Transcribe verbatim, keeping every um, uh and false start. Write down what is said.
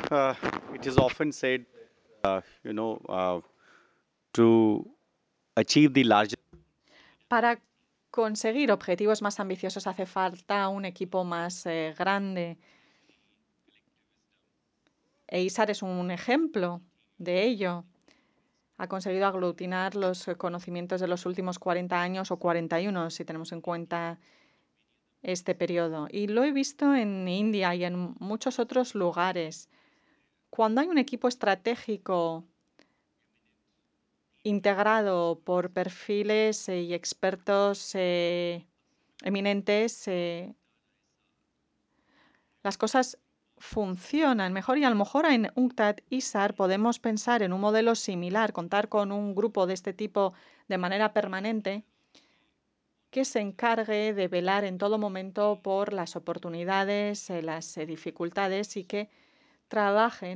Uh, it is often said, uh, you know, uh, to achieve the larger. Para conseguir objetivos más ambiciosos hace falta un equipo más eh, grande. E Isar es un ejemplo de ello. Ha conseguido aglutinar los eh, conocimientos de los últimos cuarenta años o cuarenta y uno, si tenemos en cuenta este periodo. Y lo he visto en India y en muchos otros lugares. Cuando hay un equipo estratégico integrado por perfiles eh, y expertos eh, eminentes, eh, las cosas funcionan mejor y a lo mejor en UNCTAD ISAR podemos pensar en un modelo similar, contar con un grupo de este tipo de manera permanente que se encargue de velar en todo momento por las oportunidades, eh, las eh, dificultades y que trabajen